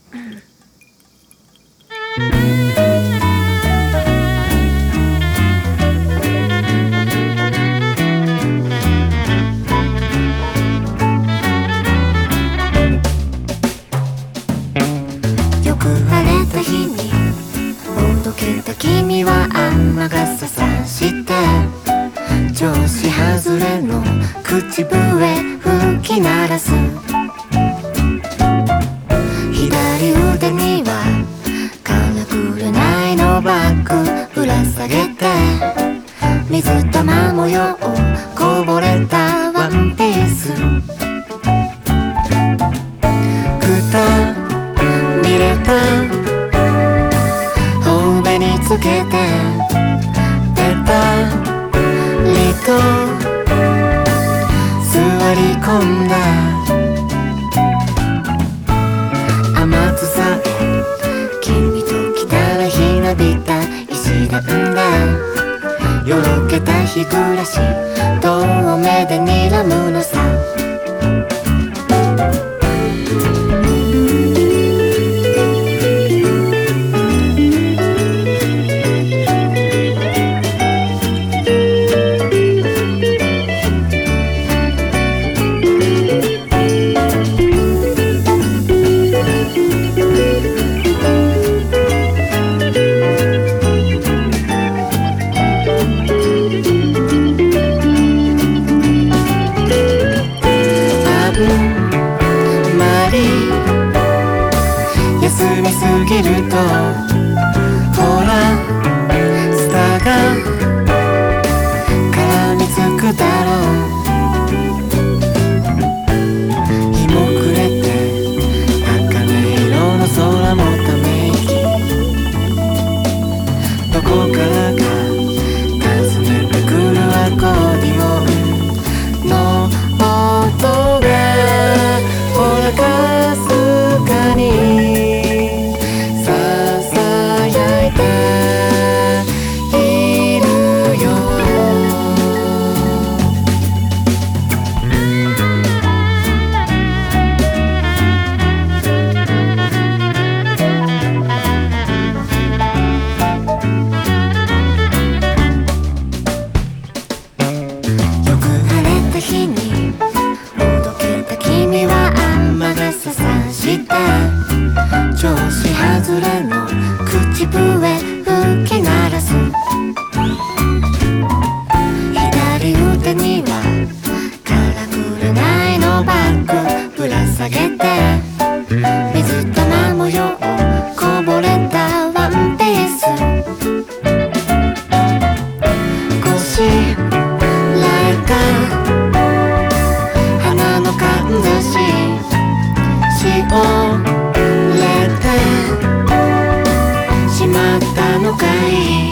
よく晴れた日におどけた君は雨傘さして調子外れの口笛吹き鳴らす。左腕にはからくれないのバッグぶら下げて水玉模様こぼれたワンピース。くたびれた頬紅につけてぺたりと座り込んだ。雨津さえ君と来たらひなびた石段だ。よろけた日暮らし遠目で睨むのさ。休みすぎるとほらスターが絡みつくだろう。日も暮れて茜色の空もため息。どこからか訪ねてくるアコーディオンの音がほらかすかに日におどけた君は雨傘さして調子外れの口笛吹き鳴らす。左腕にはからくれないのバッグぶら下げて水玉模様こぼれたワンピース。こしらえたかんざししおれてしまったのかい。